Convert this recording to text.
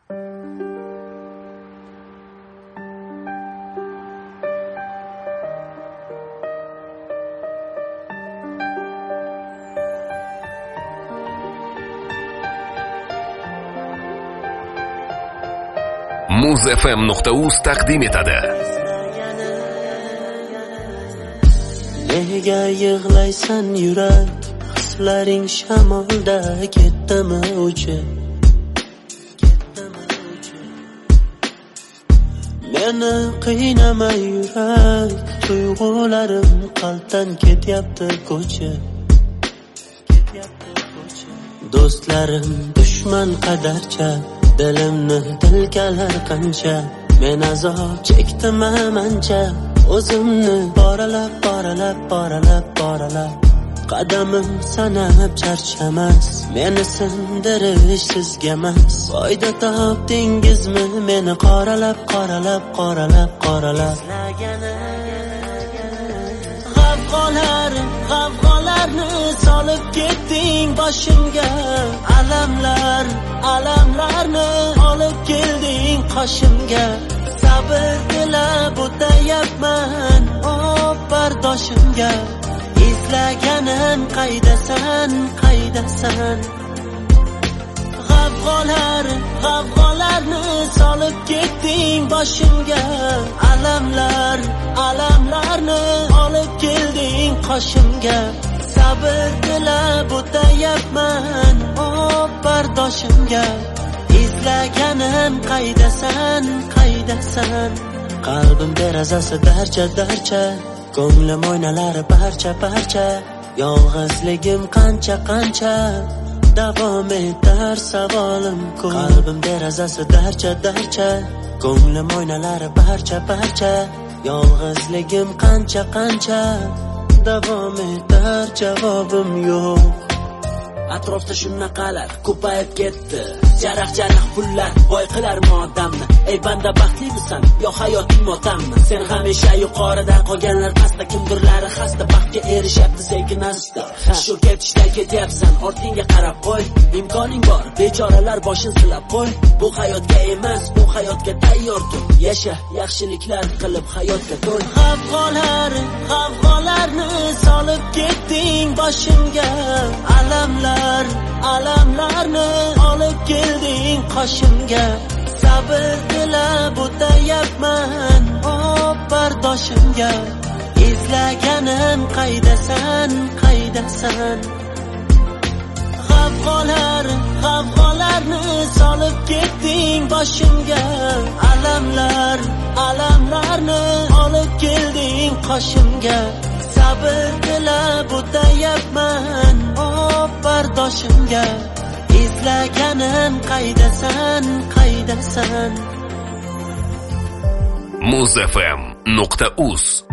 muzfm.uz taqdim etadi. Nega yig'laysan yurak, hislaring shamolda ketdimi uchib? Meni qiynama yurak, tuyg'ularim qalbdan ketyapti ko'chib. Do'stlarim dushman qadarcha, dilimni tilkalar qancha, men azob chekdim amancha, o'zimni boralab qadamim sanab charchamas, meni sindirish sizgamas. Foyda topdingizmi meni qoralab g'avg'olarni solib ketding boshimga, alamlarni olib kelding qoshimga. Sabr tilab o'tayapman bardoshimga, izlaganim qaydasan? G'avg'olarni solib ketding boshimga, alamlarni olib kelding qoshimga. Sabr tilab o'tayapman bardoshimga, izlaganim qaydasan? Qalbim derazasi darcha, ko'nglim oynalari parcha, yolg'izligim qancha davom etar savolim ko'p. Qalbim derazasi darcha, ko'nglim oynalari parcha, yolg'izligim qancha davom etar javobim yo'q. Atrofda shunaqalar ko'payib ketdi, jaraq pullar boy qilarmi odamni? Ey banda, baxtlimisan yo hayoting motammi? Sen hamisha yuqorida, qolganlar pastda, kimdirlari xasta, baxtga erishyapti sekin asta. Shu ketishda ketyapsan, ortingga qarab qo'y, imkoning bor, bechoralar boshin silab qo'y. Bu hayotga emas, bu hayotga tayyor tur, yasha, yaxshiliklar qilib hayotga to'y. G'avg'olarni solib ketding boshimga, alamlarni olib kelding qoshimga. Sabr tilab o'tayapman bardoshimga, izlaganim qaydasan? G'avg'olarni solib ketding boshimga, alamlarni olib kelding qoshimga. Sabr tilab o'tayapman bardoshimga, izlaganim qaydasan? muzfm.uz